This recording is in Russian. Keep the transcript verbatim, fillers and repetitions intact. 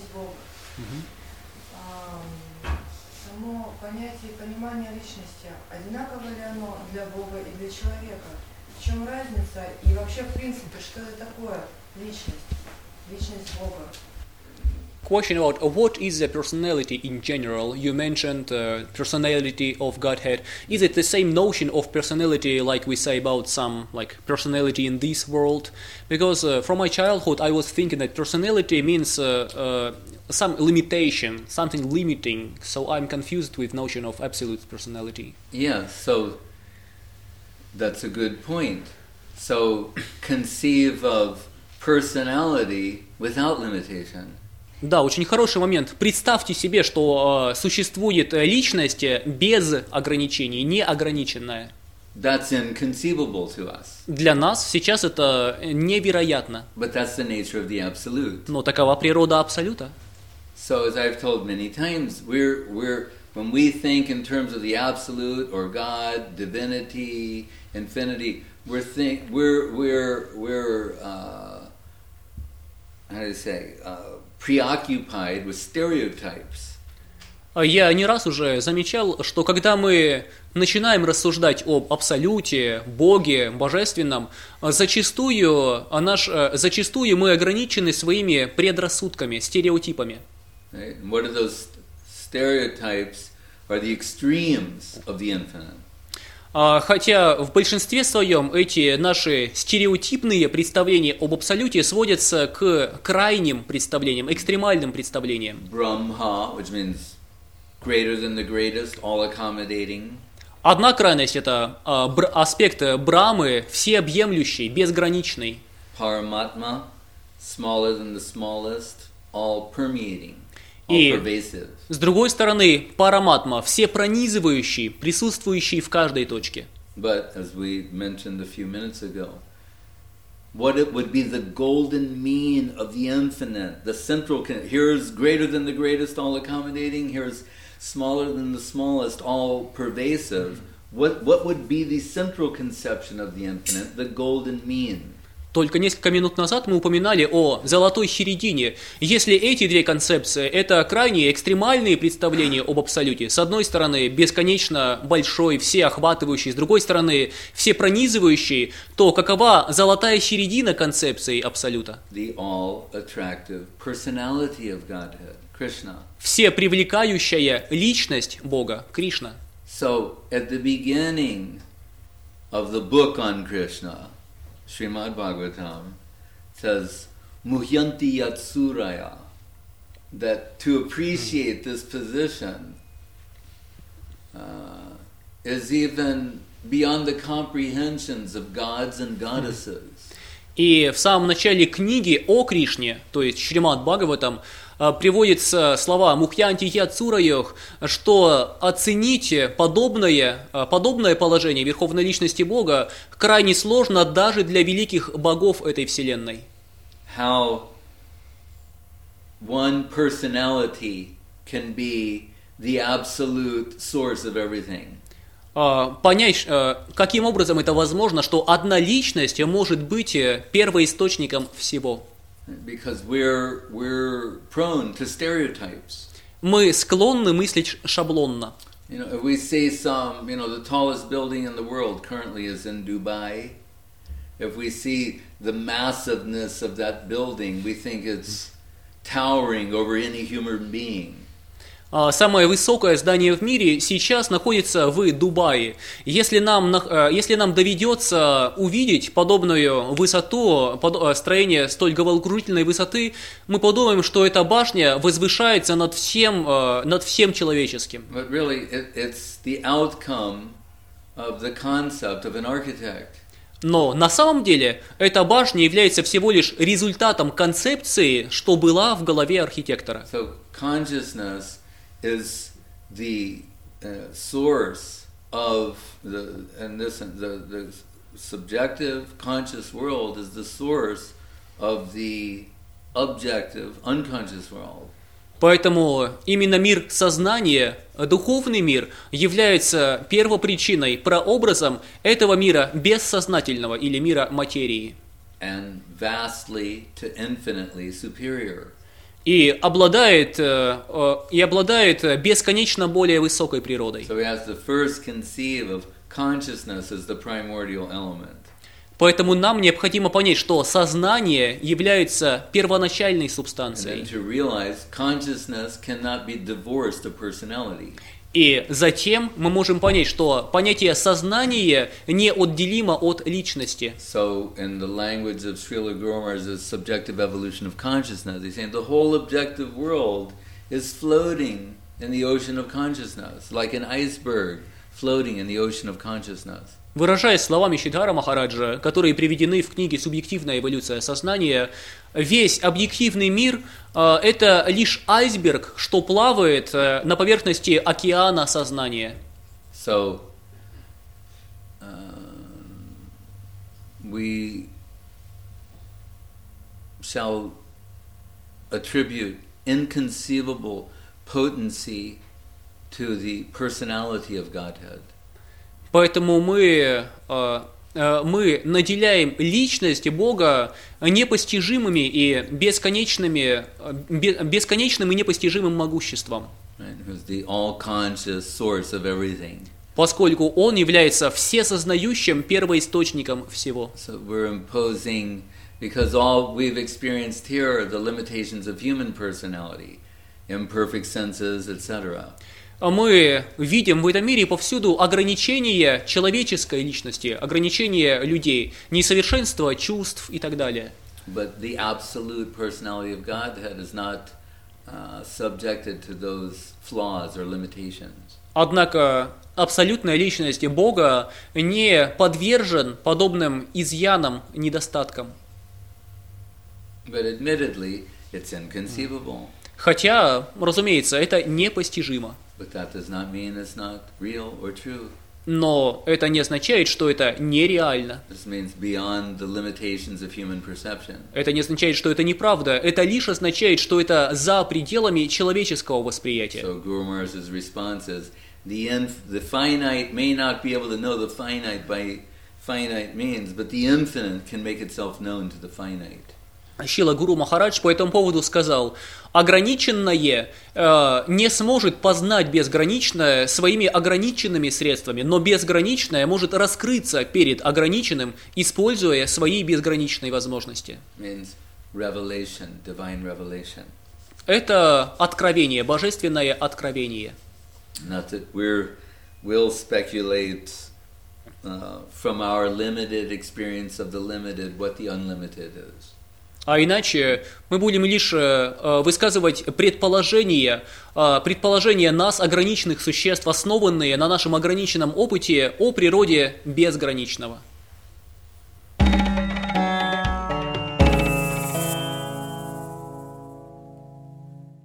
Бога. Мгм. Ам, Само понятие понимания личности, одинаково ли оно для Бога и для человека? В чем разница? И вообще, в принципе, что это такое личность? Личность Бога. Question about uh, what is the personality in general? You mentioned uh, personality of Godhead. Is it the same notion of personality like we say about some like personality in this world? Because uh, from my childhood I was thinking that personality means uh, uh, some limitation, something limiting. So I'm confused with notion of absolute personality. Yeah, so that's a good point. So conceive of personality without limitation. Да, очень хороший момент. Представьте себе, что э, существует личность без ограничений, неограниченная. That's inconceivable to us. Для нас сейчас это невероятно. But that's the nature of the absolute. Но такова природа абсолюта. So as I've told many times, we're we're when we think in terms of the absolute or God, divinity, infinity, we're think we're we're we're uh, how do you say uh, preoccupied with stereotypes. Я не раз уже замечал, что когда мы начинаем рассуждать об абсолюте, Боге, Божественном, зачастую, наш, зачастую мы ограничены своими предрассудками, стереотипами. Right? And what are those stereotypes? Are the extremes of the infinite. Хотя в большинстве своем эти наши стереотипные представления об абсолюте сводятся к крайним представлениям, экстремальным представлениям. Brahma, which means greater than the greatest, all accommodating. Одна крайность – это а, бр- аспект Брамы, всеобъемлющий, безграничный. Paramatma, smaller than the smallest, all permeating, all И pervasive. с другой стороны, Параматма, всепронизывающий, присутствующий в каждой точке. But as we mentioned a few minutes ago, what it would be the golden mean of the infinite, the central, con- here's greater than the greatest, all accommodating, here's smaller than the smallest, all pervasive. What, what would be the central conception of the infinite, the golden mean? Только несколько минут назад мы упоминали о золотой середине. Если эти две концепции – это крайне экстремальные представления об абсолюте, с одной стороны, бесконечно большой, всеохватывающий, с другой стороны, всепронизывающий, то какова золотая середина концепции абсолюта? The all-attractive personality of Godhead, Krishna. Всепривлекающая личность Бога, Кришна. So, at the beginning of the book on Krishna, Srimad Bhagavatam says, Muhyanti Yatsuraya, that to appreciate this position uh, is even beyond the comprehensions of gods and goddesses. И в самом начале книги о Кришне, то есть Шримад Бхагаватам, приводятся слова Мухьянти Яцураях, что оценить подобное, подобное положение Верховной Личности Бога крайне сложно даже для великих богов этой вселенной. How one personality can be the absolute source of everything. Понять, каким образом это возможно, что одна личность может быть первоисточником всего. Because we're we're prone to stereotypes. Мы склонны мыслить шаблонно. You know, if we see some, you know, the tallest building in the world currently is in Dubai. If we see the massiveness of that building, we think it's towering over any human being. Самое высокое здание в мире сейчас находится в Дубае. Если нам, если нам доведется увидеть подобную высоту, строение столь головокружительной высоты, мы подумаем, что эта башня возвышается над всем, над всем человеческим. But really, it, it's the outcome of the concept of an architect. Но на самом деле эта башня является всего лишь результатом концепции, что была в голове архитектора. So consciousness is the uh, source of the, and this, the, the subjective conscious world is the source of the objective unconscious world. Поэтому именно мир сознания, духовный мир, является первопричиной, прообразом этого мира бессознательного или мира материи. And vastly to infinitely superior. и обладает, э, э, и обладает бесконечно более высокой природой. So we have to first conceive of consciousness as the primordial element. Поэтому нам необходимо понять, что сознание является первоначальной And then субстанцией. to realize consciousness cannot be divorced of personality. И затем мы можем понять, что понятие сознания неотделимо от личности. So, in the language of Srila Guru Maharaj's subjective evolution of consciousness, he's saying the whole objective world is floating in the ocean of consciousness, like an iceberg floating in the ocean of consciousness. Выражаясь словами Шридхара Махараджа, которые приведены в книге «Субъективная эволюция сознания», весь объективный мир э, – это лишь айсберг, что плавает э, на поверхности океана сознания. So, uh, we shall attribute inconceivable potency to the personality of Godhead. Поэтому мы, э, э, мы наделяем личность Бога непостижимыми и бесконечными, э, бе- бесконечным и непостижимым могуществом, Right? Who's the all-conscious source of everything. поскольку Он является всесознающим первоисточником всего. So we're imposing, because all we've experienced here are the limitations of human personality, imperfect senses, et cetera. Мы видим в этом мире повсюду ограничения человеческой личности, ограничения людей, несовершенство чувств и так далее. But the absolute personality of Godhead is not uh, subjected to those flaws or limitations. Однако абсолютная личность Бога не подвержен подобным изъянам, недостаткам. But admittedly, it's inconceivable. Хотя, разумеется, это непостижимо. But that does not mean it's not real or true. Но это не означает, что это нереально. This means beyond the limitations of human perception. Это не означает, что это неправда. Это лишь означает, что это за пределами человеческого восприятия. So Guru Maharaj's response is, the, inf- the finite may not be able to know the finite by finite means, but the infinite can make itself known to the finite. Шрила Гуру Махарадж по этому поводу сказал: ограниченное э, не сможет познать безграничное своими ограниченными средствами, но безграничное может раскрыться перед ограниченным, используя свои безграничные возможности. Means revelation, divine revelation. Это откровение, божественное откровение. Not that we're, we'll speculate uh, from our limited experience of the limited what the unlimited is. А иначе мы будем лишь э, высказывать предположения, э, предположения нас, ограниченных существ, основанные на нашем ограниченном опыте о природе безграничного.